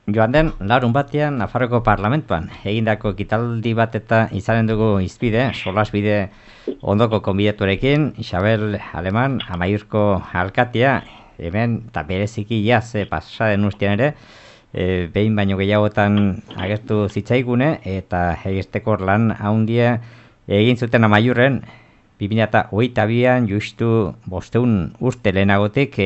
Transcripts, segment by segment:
Joan den larun batean Nafarroko Parlamentuan egindako ekitaldi bat eta izanen dugu izpide, solasbide ondoko konbidatuarekin, Isabel Aleman, Amaiurko alkatea, hemen eta bereziki jaz pasaden ustean ere, behin baino gehiagotan agertu zitzaigune eta egisteko lan handia egin zuten Amaiurren 2022an justu 500 urte lehenagotik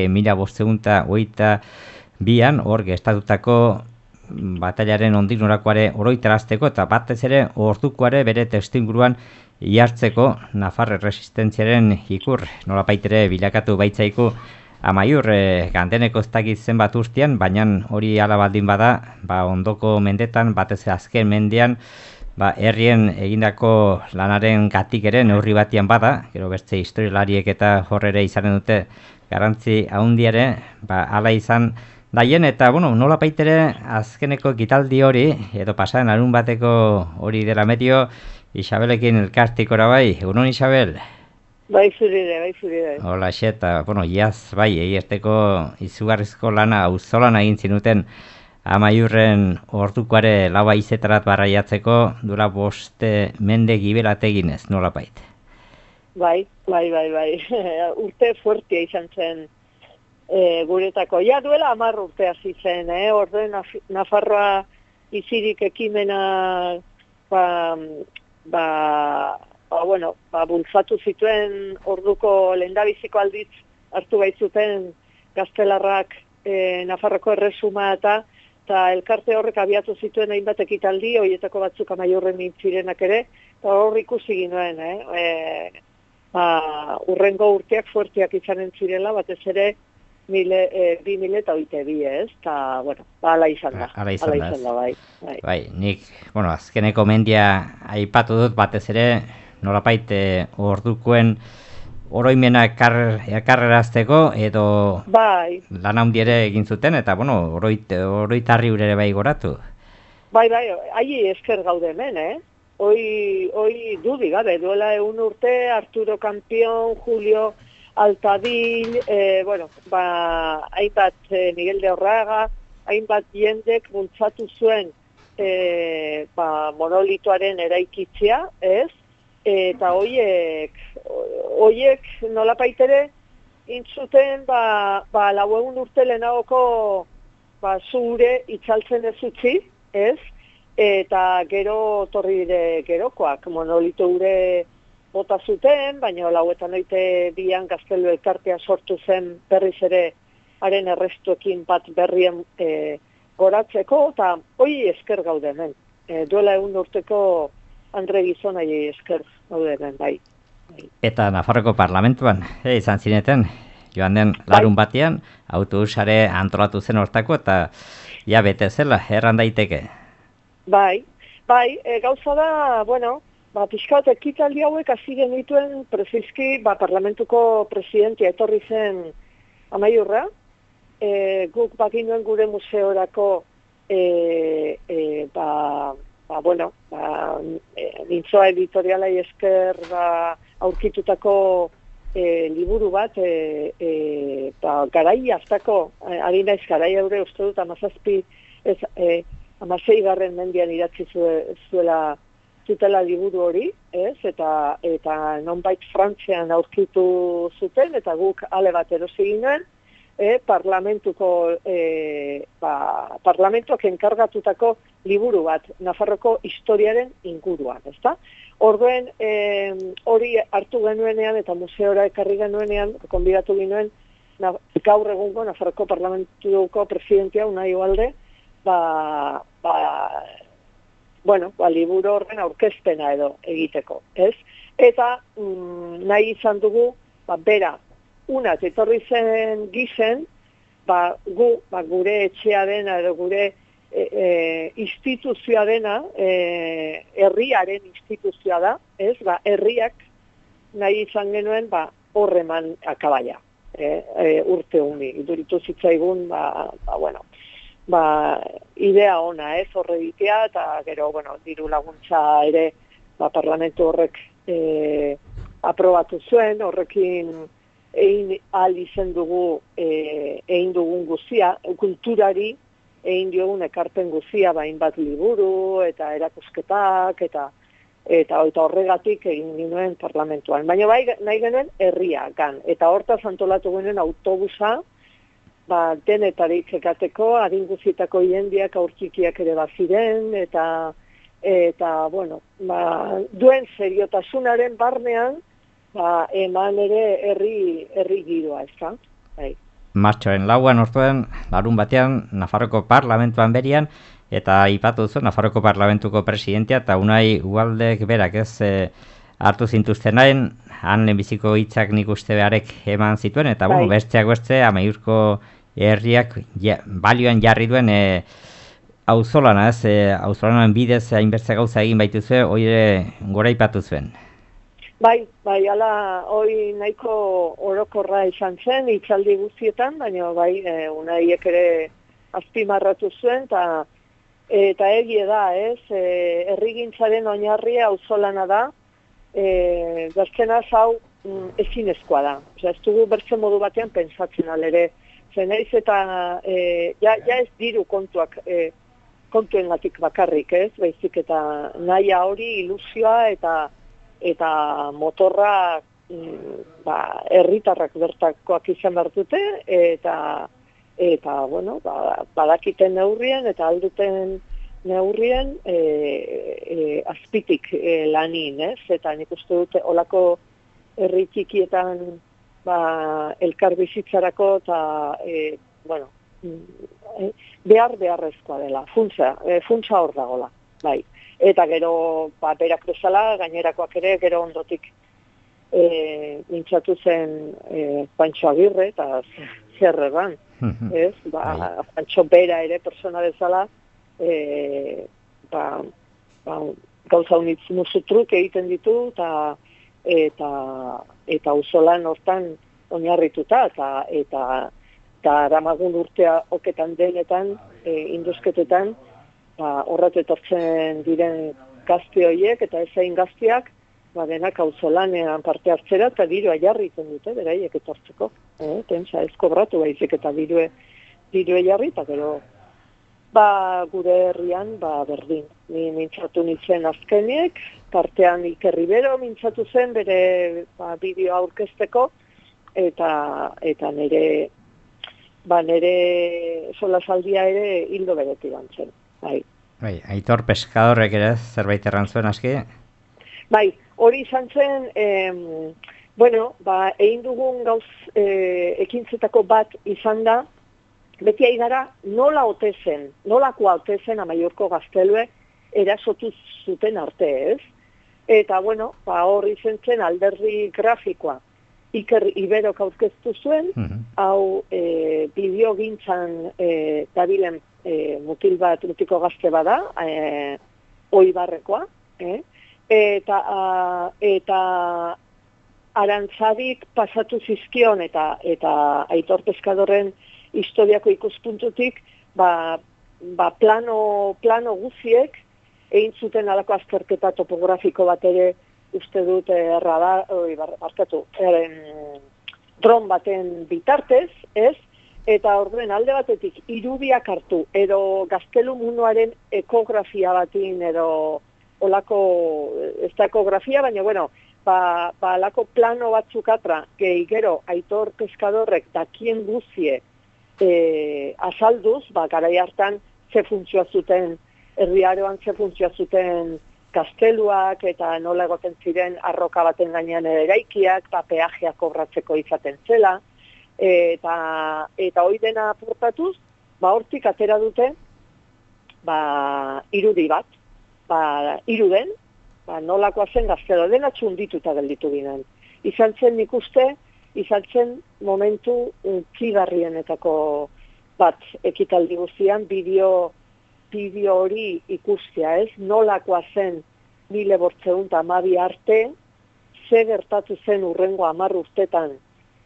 1522an hor gestatutako batailaren ondinorakoare oroitarazteko eta batez ere ordukoare bere testuinguruan jartzeko Nafar resistentziaren ikur nolapaitere bilakatu baitzaiku Amaiur gandeneko ez dakit zenbat urtean, baina hori hala baldin bada, ondoko mendetan, batez azken mendean, herrien egindako lanaren gatik ere neurri batian bada, gero beste historialariek eta horrere izanen dute garrantzi handiare, hala izan daien, eta nola baitere azkeneko ekitaldi hori, edo pasaren larun bateko hori dela medio, Isabelekin elkartikora bai, egunon Isabel? Bai zurire. Hola, eta, iaz, egiteko izugarrizko lana, auzolana egin zinuten Amaiurren ordukoare laua izetarat barraiatzeko dura 5 mende gibelat eginez, nola bait? Bai. Urte fuertea izan zen guretako. Ja duela 10 urte hasi zen, Orduen Nafarroa izirik ekimena bultzatu zituen orduko lehendabiziko aldiz hartu baitzuten Gaztelarrak Nafarroko erresuma eta elkarte horrek abiatu zituen hainbat ekitaldi, horietako batzuk Amaiurren zirenak ere, eta hor ikusi ginuen, urrengo urteak fuerteak izanen zirela, batez ere 2022, ez? Eta, hala izan da. Hala izan da, bai. Nik, azkeneko mendia aipatu dut batez ere, nolapait ordukoen oroimena ekarrerazteko edo lan handiere egin zuten, eta oroitarri ere bai goratu. Bai, ahi esker gaude hemen, Hoi dudi gabe, duela 1 urte, Arturo Campion, Julio Altadil, hainbat Miguel de Orraga, hainbat jendek bultzatu zuen monolitoaren eraikitzea, ez? Eta hoiek nolapaitere intzuten 400 urte lehenagoko zure itzaltzen ez utzi, ez? Eta gero torri dire gerokoak, monolito ure bota zuten, baina 92an Gaztelu elkartea sortu zen berriz ere haren errestuekin bat berrien goratzeko, eta hoi esker gaudenen. Duela 1 urteko Andre Gizonai esker gaudenen, bai. Eta Nafarroko Parlamentuan, izan zineten, joan den larun batean, autobusare antolatu zen hortako, eta ja bete zela, erran daiteke. Bai, gauza da, pixkat ekitaldi hauek hasi genituen prezizki, parlamentuko presidentia etorri zen Amaiurra, guk baginuen gure museorako Nintzoa editorialai esker aurkitutako liburu bat, garai hartako, ari naiz garai aurre uste dut 16. mendian idatzi zutela liburu hori, ez? Eta nonbait Frantzian aurkitu zuten, eta guk ale bat erosi ginen, parlamentuak enkargatutako liburu bat, Nafarroko historiaren inguruan, ezta? Orduen hori hartu genuenean eta museora ekarri genuenean, konbidatu ginen, gaur egungo Nafarroko parlamentuko presidentia Unai Ugalde, liburu horren aurkezpena edo egiteko, ez? Eta nahi izan dugu, bera, unat etorri zen gizen, gure etxea dena edo gure instituzioa dena, herriaren instituzioa da, ez? Herriak nahi izan genuen, horreman akabaia, urte uni. Iduritu zitzaigun, idea ona, ez, horre ditea, eta gero, diru laguntza ere, parlamentu horrek aprobatu zuen, horrekin egin ahal izen dugu, egin dugun guztia, kulturari egin diogun ekarpen guzia, hainbat liburu eta erakusketak eta horregatik egin ginuen parlamentuan. Baina bai nahi genuen herria gan, eta hortaz antolatu genuen autobusa, denetarik ekateko, adin guzietako jendiak aurtzikiak ere baziren, eta bueno, duen seriotasunaren barnean, eman ere herri giroa, ez da? Bai. Martxoaren 4 orduan, larun batean, Nafarroko parlamentuan berian, eta aipatu duzu, Nafarroko parlamentuko presidentea, eta Unai Ugaldek berak hartu zintuztenain, han lehenbiziko hitzak nik uste beharek eman zituen, eta bueno, besteak beste, Amaiurko herriak balioan jarri duen auzolana, auzolanaren bidez hainbertze gauza egin baituzue, hori gora aipatu zuen. Bai, ala, hoi nahiko orokorra izan zen, hitzaldi guztietan, baina bai, Unaiek ere azpimarratu zuen, eta egie da, herrigintzaren oinarria auzolana da, bertzenaz hau ezinezkoa da. Osea, ez dugu bertzen modu batean pentsatzen alere. Zeneiz eta ja ez diru kontuengatik bakarrik, ez? Baizik eta nahia hori, ilusioa eta motorra herritarrak bertakoak izan bertute, eta bueno, badakiten neurrien eta alduten neurrien azpitik lanin, ez? Eta nik uste dute olako herri txikietan elkar bizitzarako eta bueno, beharrezkoa dela, funtsa hor dagola, bai. Eta gero, berak bezala, gainerakoak ere, gero ondotik mintzatu zen Pantxo Agirre, eta zerreban, ez? Pantxo bera ere, persona bezala, gauza unitz musutruk egiten ditu, eta auzolan hortan oinarrituta, eta aramagun urtea oketan denetan, induzketetan, horret etortzen diren gazte horiek, eta ezain gazteak, denak auzolanean parte hartzera, eta dirua jarri iten dute, beraiek etortzeko. Pentsa ez kobratu baizik eta dirue jarri, eta gero, gure herrian, berdin. Ni mintzatu nintzen azkeniek, partean Iker Ribero mintzatu zen, bere bideoa aurkezteko, eta nire solasaldia ere hildo beretiran zen. Bai, Aitor Pescadorrek ere zerbait erran zuen aski? Bai, hori izan zen, egin dugun gauz ekintzetako bat izan da, beti ari gara nolako ote zen Amaiurko gaztelue erasotu zuten arte, ez? Eta, hori izan zen alderdi grafikoa. Iker Iberok aurkeztu zuen, hau bideo gintzan dabilen mutiko gazte bada, Oibarrekoa, eta Arantzadik pasatu zizkion eta Aitor Pescadorren historiako ikuspuntutik, plano guziek egin zuten alako azterketa topografiko bat ere uste dut dron baten bitartez, ez? Eta orduen alde batetik irudiak hartu, edo gaztelu munduaren ekografia batin, edo olako, ez da ekografia, baina, alako plano batzuk atra, gero Aitor Pescadorrek dakien guzie azalduz, garai hartan ze funtzioa zuten, herriaroan ze funtzioa zuten gazteluak, eta nola egoten ziren arroka baten gainean eraikiak, peajeak kobratzeko izaten zela, eta hori dena aportatuz, hortik atera dute, irudi bat, iruden, nolakoa zen gaztelo, dena txundituta gelditu ginen. Izan zen nik uste, izan zen momentu txigarrienetako bat ekitaldi guztian, bideo hori ikustea, ez? Nolakoa zen 1912 arte, ze gertatu zen urrengo 10 urtetan,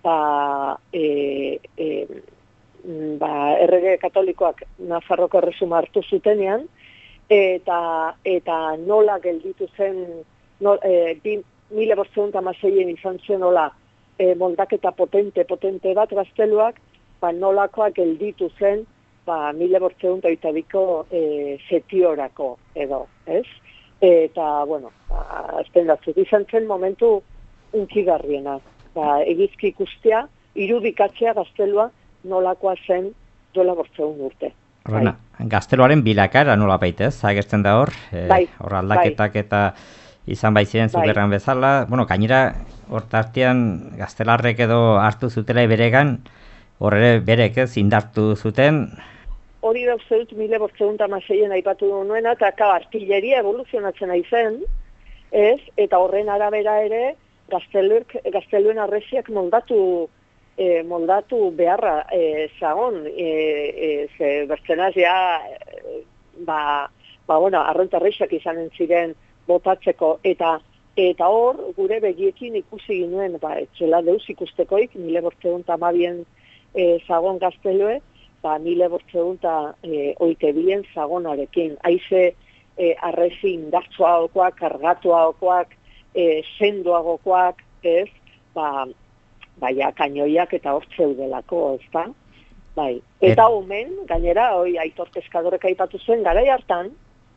errege katolikoak Nafarroko erresuma hartu zutenean, eta nola gelditu zen, 1916 izan zen nola moldaketa potente bat gazteluak, nolakoa gelditu zen 1922ko setiorako edo, ez? Eta, bueno, azten datzuk izan zen momentu unkigarriena. Egizki ikustea, irudikatzea gaztelua nolakoa zen duela 500 urte. Horrena, gazteluaren bilakara nola baitez, agertzen da hor, hor aldaketak eta izan baiziren zugerran bezala. Bueno, gainera, hor tartean gaztelarrek edo hartu zutela beregan, hor ere berek ez indartu zuten. Hori da uste dut 1516 aipatu nuena, eta artilleria evoluzionatzen ari zen, ez? Eta horren arabera ere gazteluen arresiak moldatu beharra zagon, ze bertzenaz ja, arrentarreixak izanen ziren botatzeko, eta hor, gure begiekin ikusi ginuen, etxela deus ikustekoik, 1512 zagon gaztelue, 1522 zagonarekin. Haize arrezi indartsuagokoak, kargatuagokoak, sendoagokoak, ez, kainoiak eta hor zeudelako, ez da? Bai. Eta omen, gainera, Aitor Kezkadorrek aipatu zuen, garai hartan,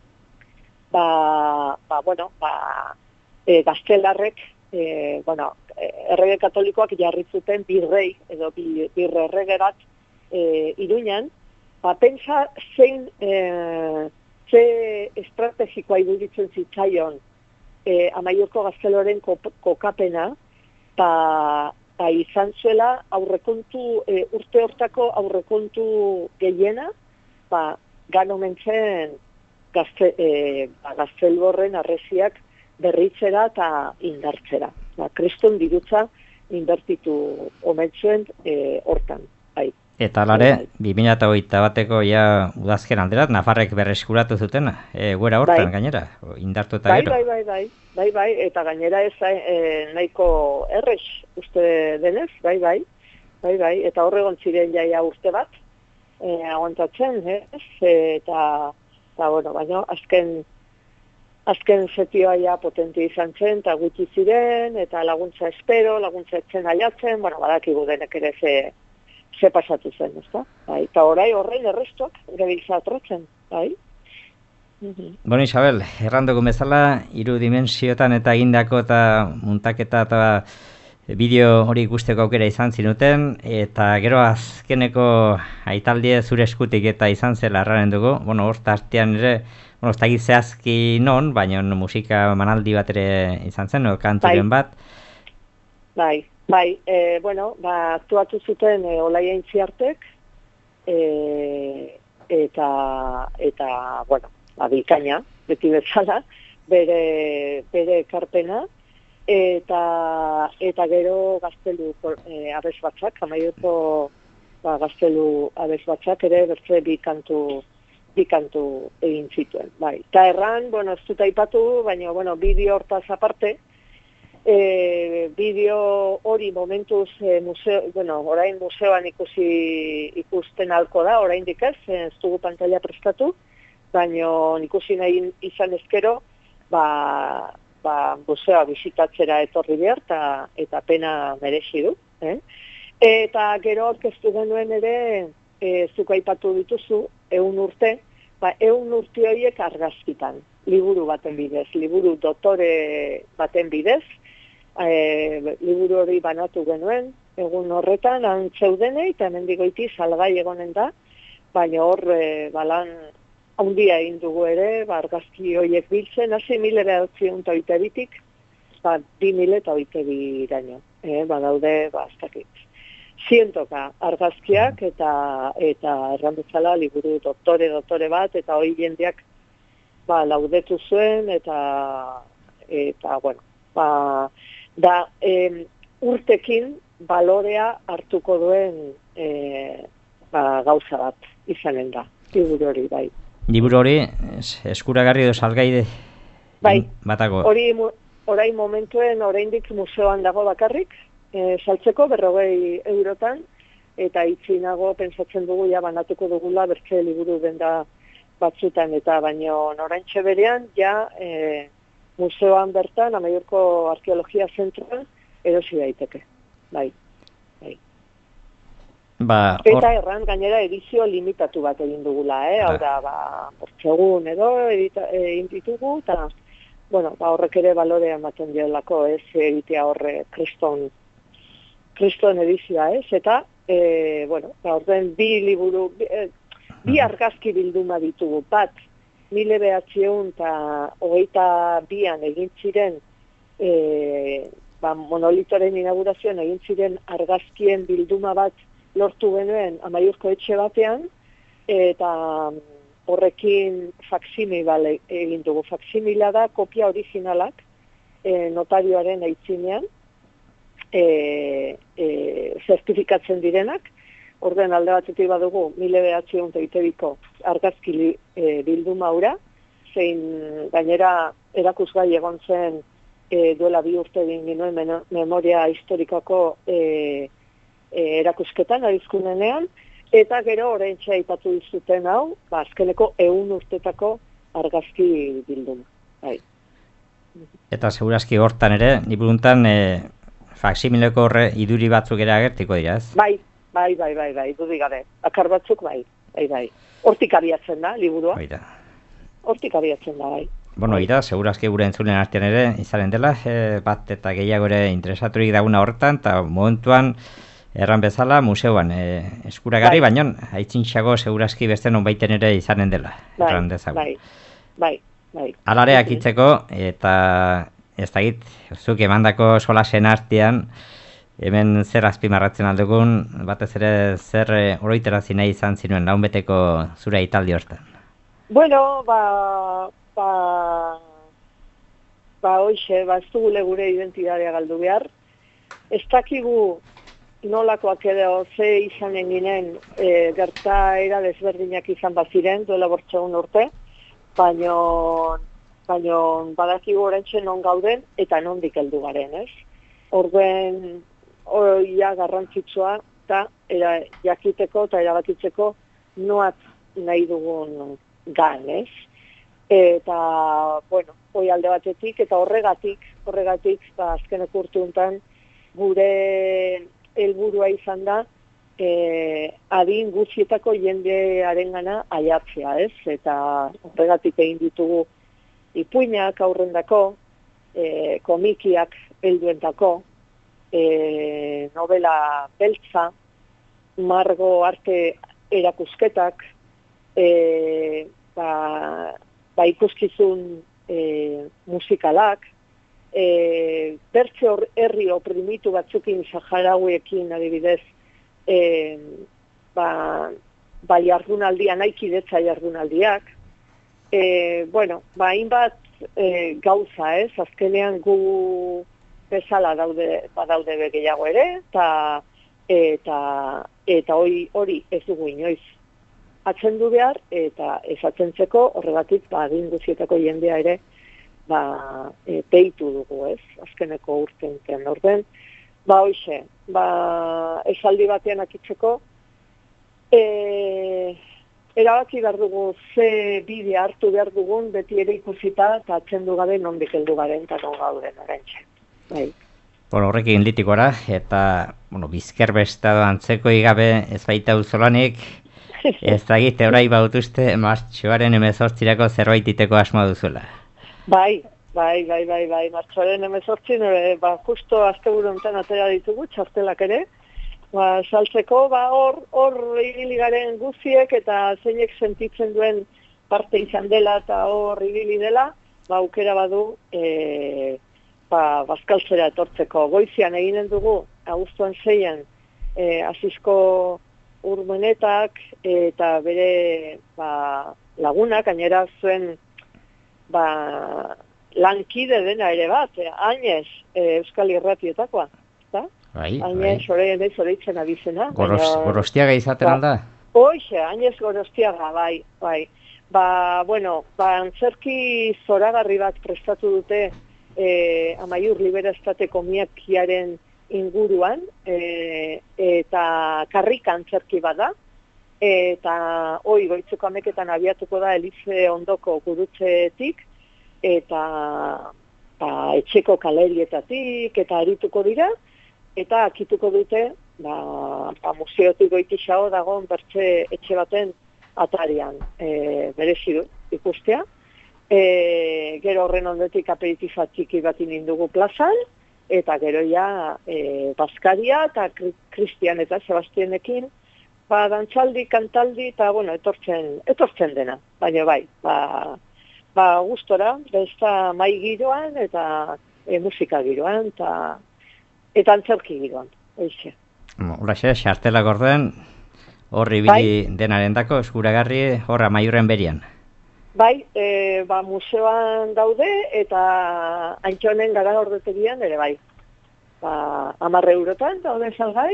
gaztelarrek, errege katolikoak jarri zuten birrei, edo birre errege bat, Iruñan, pentsa ze estrategikoa iruditzen zitzaion Amaiurko gazteloren kokapena, izan zuela urte hortako aurrekontu gehiena, ganomentzen gaztelu horren arresiak berritzera eta indartzera. Kriston dirutza inbertitu omentzuen hortan. Eta alare, 2021ko udazken alderat, Nafarrek berreskuratu zuten, guera hortan gainera, indartu eta gero. Bai, eta gainera ez nahiko errex uste denez, bai, eta horregon ziren jaia urte bat, aguantatzen, eta baina azken setioa ja potente izan zen, eta gutxi ziren, eta laguntza laguntza etzen aliatzen, badakigu denek ere ze pasatu zen, ezta? Eta orai horrein errestuak gabiltza atratzen, bai? Bueno, Isabel, errandugun bezala, 3 dimensiotan eta egindako eta muntaketa eta bideo hori ikusteko aukera izan zinuten, eta gero azkeneko aitaldie zure eskutik eta izan zela erraren dugu, hor tartean ere, ez da zehazki non, baina musika manaldi bat ere izan zen, kanturen bat. Bai, aktuatu zuten Olaia Intziartek, eta bikaina, beti bezala, bere ekarpena, eta gero gaztelu abez batzak, Amaiurko gaztelu abez batzak ere bertze bi kantu egin zituen. Eta erran, ez dut aipatu, baina bideo hortaz aparte, bideo hori momentuz orain museoan ikusten alko da, oraindik ez dugu pantalla prestatu, baina ikusi nahi izan ezkero, museoa bisitatzera etorri behar, eta pena merezi du. Eta gero aurkeztu genuen ere, zuk aipatu dituzu, 100 urte, 100 urte horiek argazkitan, liburu baten bidez, liburu dotore baten bidez, liburu hori banatu genuen, egun horretan, antzeudenei, eta hemen digoiti salgai egonen da, baina hor, lan handia egin dugu ere, argazki horiek biltzen, hasi 1922tik, 2022 iraino, badaude, ez dakit. 100 argazkiak eta erran bezala liburu doktore bat, eta hori jendeak laudetu zuen, eta urtekin balorea hartuko duen gauza bat izanen da, liburu hori, bai. Liburu hori eskuragarri edo salgai batago? Hori orain momentuen oraindik museoan dago bakarrik, saltzeko 40 eurotan, eta itzinago pentsatzen dugu ja banatuko dugula bertze liburu denda batzutan, eta baino oraintxe berean ja museoan bertan, Amaiurko Arkeologia Zentroan, erosi daiteke. Bai. Eta erran gainera edizio limitatu bat egin dugula, hau da, portsegun edo egin ditugu, eta horrek ere balorea ematen diolako, egitea horre kriston edizioa, eta, orden bi liburu, bi argazki bilduma ditugu, bat, 1922an egin ziren, monolitoren inaugurazioan egin ziren argazkien bilduma bat lortu genuen Amaiurko etxe batean, eta horrekin faksimile egin dugu. Faksimila da kopia originalak notarioaren aitzinean zertifikatzen direnak. Orden alde batetik badugu 1922ko argazki bilduma hura, zein gainera erakusgai egon zen duela 2 urte egin ginuen memoria historikako erakusketan, arizkunenean, eta gero oraintxe aipatu dizuten hau, azkeneko 100 urtetako argazki bilduma. Eta segurazki hortan ere, liburuntan faksimileko horre iduri batzuk ere agertiko dira, ez? Bai, iduri gabe. Akar batzuk bai. Hortik abiatzen da, liburua. Hortik abiatzen da, bai. Segurazki gure entzulen artean ere, izanen dela, bat eta gehiago ere interesaturik daguna horretan, eta momentuan, erran bezala, museoan eskuragarri, baina aitzintxago segurazki beste non baiten ere izanen dela. Bai. Alareak itzeko, eta ez dakit, zuk emandako solasen artean, hemen zer azpimarratzen aldugun, batez ere zer oroitarazi nahi izan zinuen launbeteko zure italdi hortan. Hoxe, ez dugule gure identitatea galdu behar. Ez dakigu nolakoak edo ze izanen ginen gertaera desberdinak izan baziren, duela 8 urte, baina badakigu oraintxe non gauden eta nondik heldu garen, ez? Orduen horia garrantzitsua eta jakiteko eta erabakitzeko noat nahi dugun gan, ez? Eta, hoi alde batetik, eta horregatik, azkeneko urte honetan, gure helburua izan da, adin guztietako jendearengana aiatzea, ez? Eta horregatik egin ditugu ipuinak aurrendako, komikiak helduentako, novela beltza, margo arte erakusketak, ikuskizun musikalak, bertze herri oprimitu batzukin saharauekin adibidez, jardunaldia, naikidetza jardunaldiak, hainbat gauza, ez? Azkenean gu bezala badaude gehiago ere, eta hori ez dugu inoiz atzendu behar, eta esatentzeko horregatik adin guzietako jendea ere peitu dugu, ez? Azkeneko urtenten orden. Hoxe, esaldi batean akitzeko, erabaki behar dugu ze bide hartu behar dugun beti ere ikusita eta atzendu gabe nondik heldu garen eta non gauden oraintxe. Horrekin litikora, eta bizker bestado antzeko igabe ez baita uzolanik, ez dakit eurai bautuzte martxoaren 18-rako zerbait iteko asmoa duzuela. Bai, martxoaren 18, justo asteburu honetan atera ditugu, txartelak ere, saltzeko, hor ibili garen guziek eta zeinek sentitzen duen parte izan dela eta hor ibili dela, aukera badu bazkaltzera etortzeko. Goizian eginen dugu, abuztuan 6-an, Asizko Urmenetak eta bere lagunak, gainera zuen lankide dena ere bat, Añez Euskal Irratietakoa. Añez oreitzen abizena. Gorostiaga izaten alda? Hoxe, Añez Gorostiaga, bai. Antzerki zoragarri bat prestatu dute Amaiur Liberaztate komiakiaren inguruan, eta karrika antzerki bada, eta goitzeko 11etan abiatuko da Elize ondoko gurutzetik, eta etxeko galerietatik, eta arituko dira, eta akituko dute museotik goitixago dagoen bertze etxe baten atarian merezi du ikustea. Gero horren ondotik aperitifa txiki bat indugu plazan, eta gero ja Baskaria eta Kristian eta Sebastianekin dantzaldi, kantaldi, eta bueno, etortzen dena. Baina bai, gustora, besta mai giroan eta musika giroan eta antzerki giroan. Eixe. Horaxe, xartela gorden, horri bili denaren dako, eskuragarri, horra Amaiurren berian. Bai, museoan daude eta Antxonen gara ordetegian ere bai. 10 eurotan daude salgai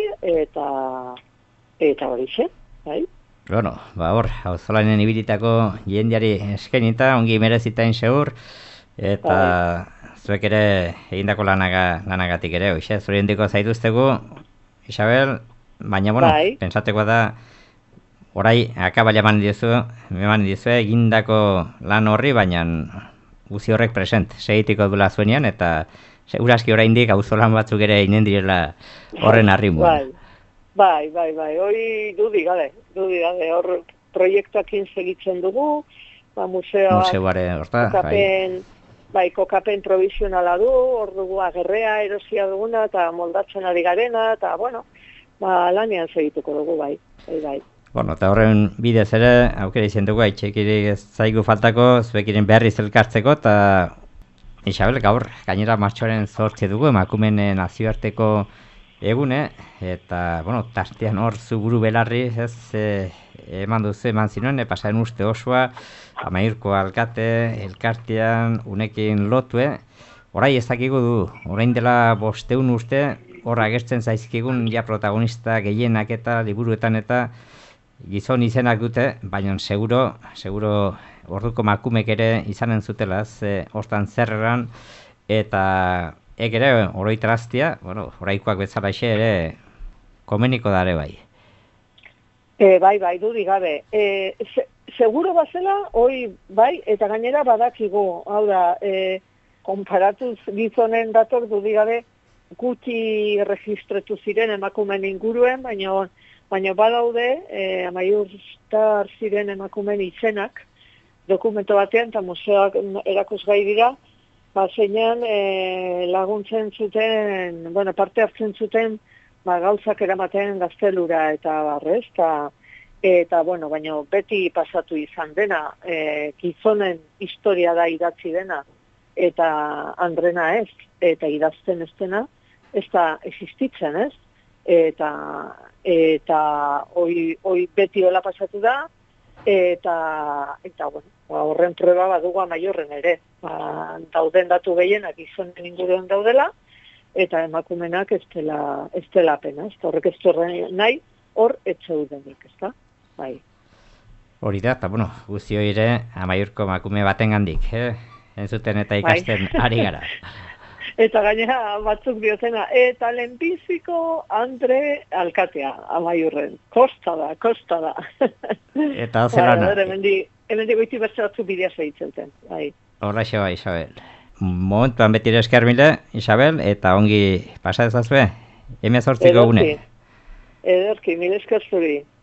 eta horixe, bai. Bueno, hor, auzolanen ibilitako jendeari eskenita, ongi merezitain seur, eta zuek ere egindako lanagatik ere, oixe, zure indiko zaituztegu, Isabel, baina, bueno, pensatekoa da, orai, akabala eman dizu egindako lan horri, baina guzi horrek present, segitiko dula zuenean, eta segurazki oraindik auzolan batzuk ere inen direla horren arrimuan. Bai, hori dudi gabe, hor proiektuakin segitzen dugu, museoare, kokapen provisionala du, hor dugu agerrea, erosia duguna, eta moldatzen ari garena, eta, bueno, lanean segituko dugu, bai. Bueno, eta horren bidez ere, aukera izan dugu, aitxekiri zaigu faltako, zuekiren beharri zelkartzeko, eta Isabel, gaur, gainera martxoaren 8 dugu, emakumeen nazioarteko egune, eta, bueno, tartean hor zu buru belarri, eman zinuen, pasaren uste osoa, Amaiurko alkate, elkartean, unekin lotue, orai ez dakigu du, orain dela 500 urte, hor agertzen zaizkigun ja protagonista gehienak eta liburuetan eta gizon izenak dute, baina seguro orduko makumek ere izanen zutelaz, hortan zerreran, eta ere oroitaraztia, bueno, oraikoak bezalaxe ere komeniko dare bai. Bai, dudi gabe. Seguro bazela, hoi bai, eta gainera badakigu, hau da, konparatuz gizonen dator dudi gabe, gutxi registratu ziren emakumen inguruen, baina badaude, Amaiurtar ziren emakumen izenak, dokumento batean, eta museoak erakusgai dira, zeinan laguntzen zuten, parte hartzen zuten, gauzak eramaten gaztelura eta barrez, eta baina beti pasatu izan dena, gizonen historia da idatzi dena, eta andrena ez, eta idazten ez dena, ez da existitzen ez, eta hoi beti hola pasatu da, eta horren proba badugu Amaiurren ere, dauden datu gehienak gizonen inguruan daudela, eta emakumenak ez dela pena, ez da horrek ez nahi hor etzeudenik, ez da? Bai. Hori da, eta guzti hori ere Amaiurko emakume baten gandik, entzuten eta ikasten ari gara. Eta gainera batzuk diotena, eta lehenbiziko Andre alkatea Amaiurren. Kosta da. Eta zelana. Hemen digoiti beste batzuk bidea segitzen zen. Horraxe bai, Isabel. Momentuan beti esker mile, Isabel, eta ongi pasa dezazue, 18ko gune. Ederki, mile esker zuri.